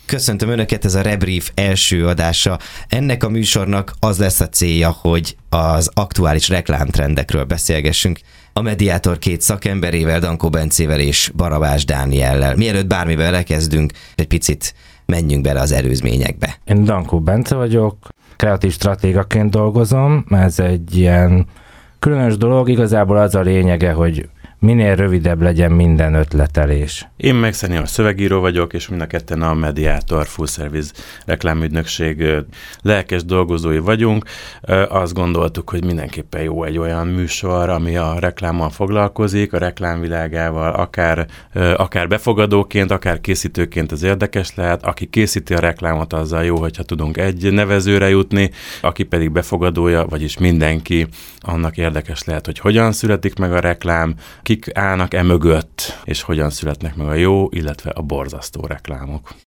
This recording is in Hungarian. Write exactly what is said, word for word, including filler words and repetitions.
Köszöntöm Önöket, ez a Rebrief első adása. Ennek a műsornak az lesz a célja, hogy az aktuális reklámtrendekről beszélgessünk a Mediator két szakemberével, Dankó Bencével és Barabás Dániellel. Mielőtt bármivel elkezdünk, egy picit menjünk bele az előzményekbe. Én Dankó Bence vagyok, kreatív stratégaként dolgozom, ez egy ilyen különös dolog, igazából az a lényege, hogy minél rövidebb legyen minden ötletelés. Én meg Senior szövegíró vagyok, és mind a ketten a Mediator Full Service reklámügynökség lelkes dolgozói vagyunk. Azt gondoltuk, hogy mindenképpen jó egy olyan műsor, ami a reklámmal foglalkozik, a reklámvilágával, akár, akár befogadóként, akár készítőként az érdekes lehet. Aki készíti a reklámot, azzal jó, hogyha tudunk egy nevezőre jutni, aki pedig befogadója, vagyis mindenki, annak érdekes lehet, hogy hogyan születik meg a reklám, kik állnak e mögött, és hogyan születnek meg a jó, illetve a borzasztó reklámok.